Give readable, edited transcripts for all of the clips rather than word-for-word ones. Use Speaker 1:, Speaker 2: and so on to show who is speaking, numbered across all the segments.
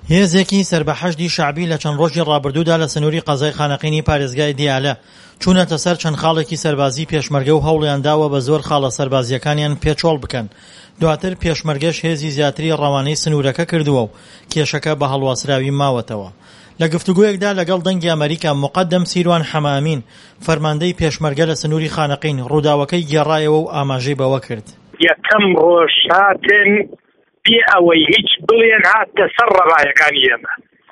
Speaker 1: هێزێکی سەربەحەشدی شەعبی لە چەند ڕۆژی ڕابردوودا لە سنووری قەزای خانەقینی پارێزگای دیالە چوونەتە سەر چەند خاڵێکی سەربازی پێشمەرگە و هەوڵیان داوە بە زۆر خاڵە سەربازیەکانیان پێچۆڵ بکەن. دواتر پێشمەرگەش هێزی زیاتری ڕەوانەی سنوورەکە کردووە و کێشەکە بە هەڵواسراوی ماوەتەوە. لە گفتوگویەکدا لەگەڵ دەنگی ئەمریکا مقەدەم سیروان حەمامین فەرماندەی پێشمەرگە لە سنووری خانەقین ڕووداوەکەی گێڕایەوە و ئاماژەی بەوە کرد.
Speaker 2: یەکەم ڕۆژ هاتن بێ ئەوەی هیچ بڵێن هاتە سەر ڕەبایەکانی ئێمە.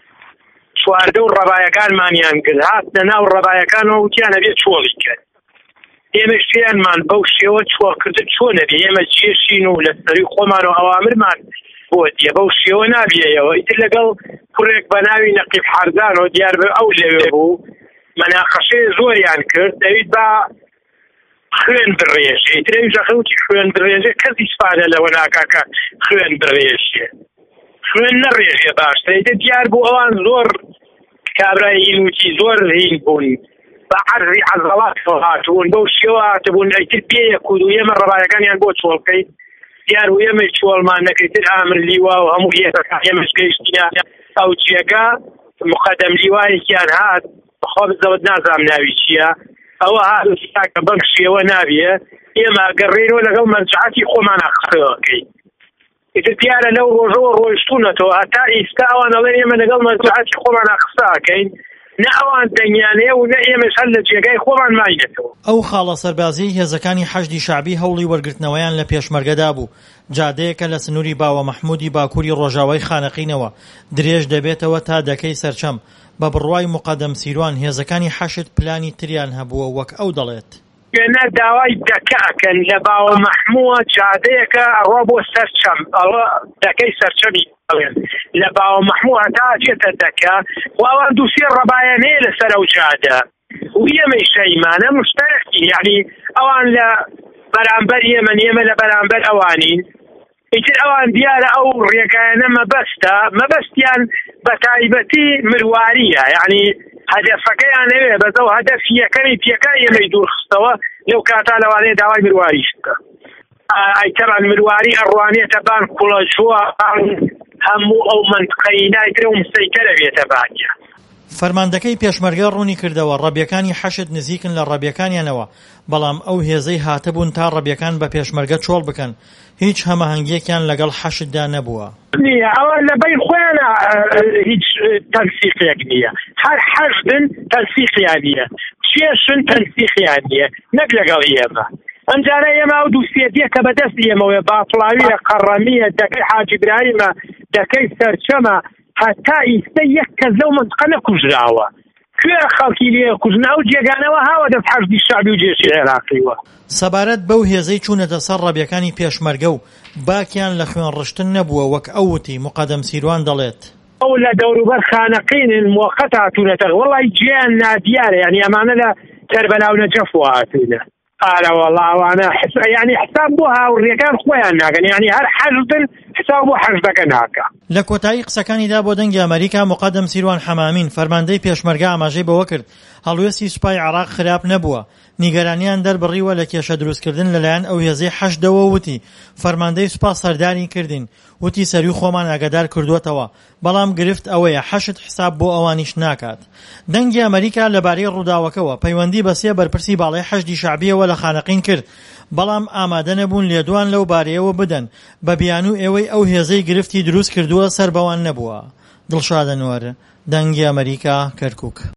Speaker 2: چواردە و ڕەبایەکانمانیان کرد هاتنە ناو ڕەبایەکانەوە وتیانە بێ چۆڵی کرد. ئێمە شتیانمان بەو شێوە چۆڵکردن چۆنە بێ ئێمە جێشین و لە سەری خۆمان و ئەوامرمان بۆ دیە بەو شێوە نابێەوە. ئیتر لەگەڵ کوڕێک بە ناوی نەقیب حەردانەوە دیار بە ئەو لەوێ بوو مەناقەشەی زۆریان کرد دەوید بە خوێن بڕێژێ ئیترەویش ئەخەوتی خوێن بڕێژێ کەس ئیسپادە لەوە ناکاکە خوێن بڕێژێ خوێن نەڕێژێ باشتر ئیتر دیار بوو ئەوان زۆر کابرای هینوتی زۆر هین بوون بە عەرزی عەزەڵات هاتبوون بەو شێوە هاتبوون ئیتر پێیە کود و ئێمە ڕەبایەکانیان بۆ چۆڵکەی دیار و ئێمە چۆڵمان نەکەیتر ئامر لیوا و هەموو هێزەکان ئێمەش گەیشتینە ئەو جێگا مقەدەم لیوایەکیان هات بەخوا بزەوت نازام ناوی چییە ئەوە هاتوتی تاکە بەم شێوە نابێ ئێمە گەڕێنەوە لەگەڵ مەرجعەتی خۆمان ئەقسەوەکەی ئیتر دیارە لەو ڕۆژەوە ڕۆیشتوونەتەوە هەتا ئیستا ئەوان دەڵێن ئێمە لەگەڵ مەرجعەتی خۆمان ئەقسەکەین نە ئەوان دەنگیانەیە و نە ئێمەش هەر لە جێگای خۆمان ماینێتەوە.
Speaker 1: ئەو خاڵە سەربازیی هێزەکانی حەشدی شەعبی هەوڵی وەرگرتنەوەیان لە پێشمەرگەدا بوو. جادەیەکە لە سنووری باوە مەحموودی باکووری ڕۆژاوای خانەقینەوە درێژ دەبێتەوە تا دەکەی سەرچەم. بە بڕوای مقەدەم سیروان هێزەکانی حەشد پلانی تریان هەبووە وەک ئەو دەڵێت.
Speaker 2: وێنە داوای دەکەکەن لە باوە مەحمووە جادەیەکە ئەوە بۆ سەرچەم ئەوە دەکەی سەرچەمی ئەوێن لە باوە مەحمووە هەتا چێتە دەکە واوان دووسێ ڕەبایەنەیە لەسەر ئەو جادە و ئێمەی شەیمانە مشتەرەکی یعنی ئەوان لە بەرامبەر ئێمە لە بەرامبەر ئەوانین ئیتر ئەوان دیارە ئەو ڕێگایانە مەبەستیان بە تایبەتی مرواریە یعنی هەدەفەکەیان ئەوێ بەزەو هەدەفیەکەی پێکە ئێمەی دوورخستەوە لەو کاتا لەوانەیە داوای مرواریش بکە ئایتەمان مرواری ئەڕوانێتە بان کوڵەژوە هەموو ئەو منطقەی نایترە و مستەیکەرە بێتە بانیە.
Speaker 1: فەرماندەکەی پێشمەرگە ڕوونی کردەوە ڕەبیەکانی حەشد نزیکن لە ڕەبیەکانیانەوە بەڵام ئەو هێزەی هاتەبوون تا ڕەبیەکان بە پێشمەرگە چۆڵ بکەن هیچ هەمەهەنگیەکیان لەگەڵ حەشددا نەبووە.
Speaker 2: نییە ئەوە لەبەی خۆیانە هیچ تەنسیقێک نییە هەر حەشدن تەنسیقیان نییە چێشن تەنسیقیان نییە نەک لەگەڵ ئێمە ئەمجارە ئێمە ئەو دووسێتیە کە بەدەست ئێمەوە باڵاویە قەڕەمیە دەکەی حاجی براهیمە دەکەی سەرچەمە هەتا ئیستا یەک کەس لەو منطقە نەکوژراوە کوێ خەڵکی لێ کوژنا و جێگانەوە هاوە دەست حەشدی شەعبی و جێشی عێراقیوە.
Speaker 1: سەبارەت بەو هێزەی چوونەتە سەر ڕەبیەکانی پێشمەرگە و باکیان لە خوێن ڕشتن نەبووە وەک ئەوتی مقەدەم سیروان دەڵێت.
Speaker 2: ئەو لە دەوروبەر خانەقینن موقەت هاتوونەتە وەڵی گیان نادیارە یعنی ئەمانە لە کەربەلا و نەجەف هاتوونە ئارە وەڵڵا ئەوانە یعنی حساب بۆ هاوڕێکان خۆیان ناکەن یعنی هەر حەشدن حساب بۆ حەشدەکە ناکە.
Speaker 1: لە کۆتایی قسەکانیدا بۆ دەنگی ئەمریکا مقەدەم سیروان حەمامین فەرماندەی پێشمەرگە ئاماژەی بەوە کرد هەڵوێستی سوپای عێراق خراپ نەبووە. نیگەرانیان دەربڕیوە لە کێشە دروستکردن لەلایەن ئەو هێزەی حەشدەوە وتی فەرماندەی سوپا سەردانی کردین وتی سەروی خۆمان ئاگادار کردووەتەوە بەڵام گرفت ئەوەیە حەشد حساب بۆ ئەوانیش ناکات. دەنگی ئەمریکا لەبارەی ڕووداوەکەوە پەیوەندی بە سێ بەرپرسی باڵای حەشدی شەعبیەوە لە خانەقین کرد بەڵام ئامادە نەبوون لێدوان لەو بارەیەوە بدەن بە بیان و ئێوەی ئەو هێزەی گرفتی دروست کردووە سەر بەوان نەبووە. دڵشاد ئەنوەر دەنگی ئەمریکا کەرکووک.